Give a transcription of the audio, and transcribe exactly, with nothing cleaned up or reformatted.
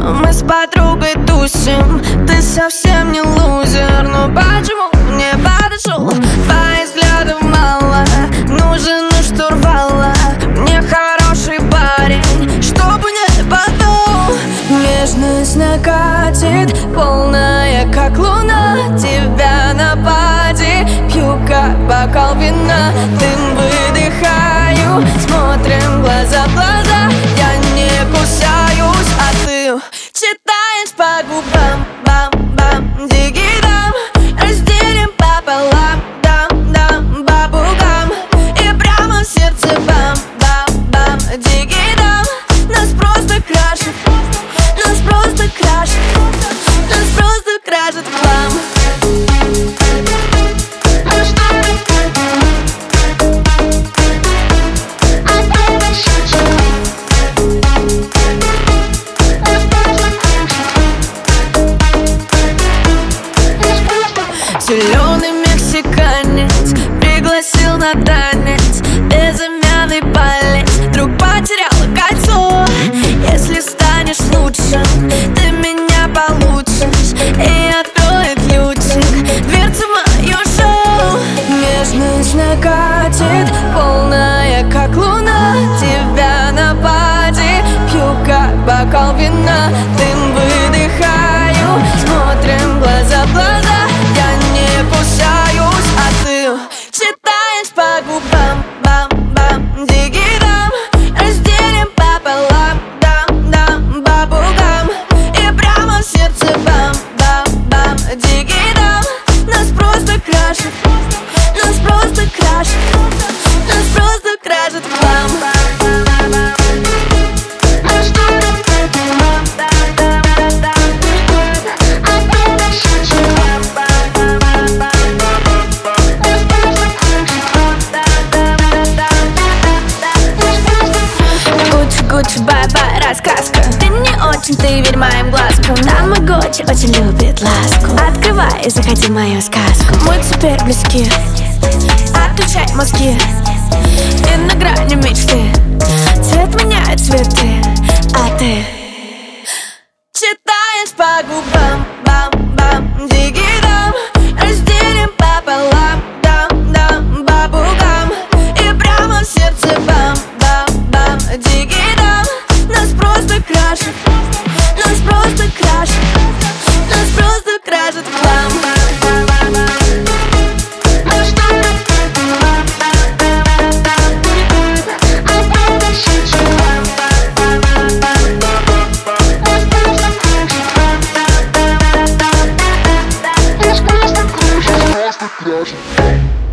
Мы с подругой тусим, ты совсем не лузер. Но почему не подошел? Твоих взглядов мало, нужен у штурвала. Мне хороший парень, чтобы не подул. Нежность накатит, полная как луна. Тебя на паде, пью как бокал вина. Дым выдыхаю, смотрим глаза в глаза. Я не кусаюсь, а ты читаешь по губам. Бам-бам, дигидам, разделим пополам. Дам-дам, бабугам, и прямо в сердце бам-бам-бам, дигидам. Нас просто крашит, нас просто крашит, нас просто крашит в хлам. Зеленый мексиканец пригласил на танец. Безымянный палец вдруг потерял кольцо. Если станешь лучше, ты меня получишь. И откроет ключик дверцу мою шоу. Нежность накатит, полная как луна. Тебя на паде, пью как бокал вина. Дым выдыхаю, смотрим глаза в глаза. Я не кусаюсь, а ты читаешь по губам. Бам-бам, дигидам, разделим пополам. Дам-дам, бабугам, и прямо в сердце бам-бам-бам, дигидам. Нас просто крашит, нас просто крашит, нас просто крашит в хлам. Гуччи, бай-бай, рассказка. Ты не очень, ты верь моим глазкам. Дамы Гуччи очень любит ласку. Открывай и заходи в мою сказку. Мы теперь близки, отключай мозги. И на грани мечты цвет меняет цветы, а ты читаешь по губам. Бам-бам, дигидам, разделим пополам. Дам-дам, бабугам, и прямо в сердце бам-бам-бам, дигидам. Нас просто крашит, нас просто крашит, нас просто крашит в хлам. Просто крашит.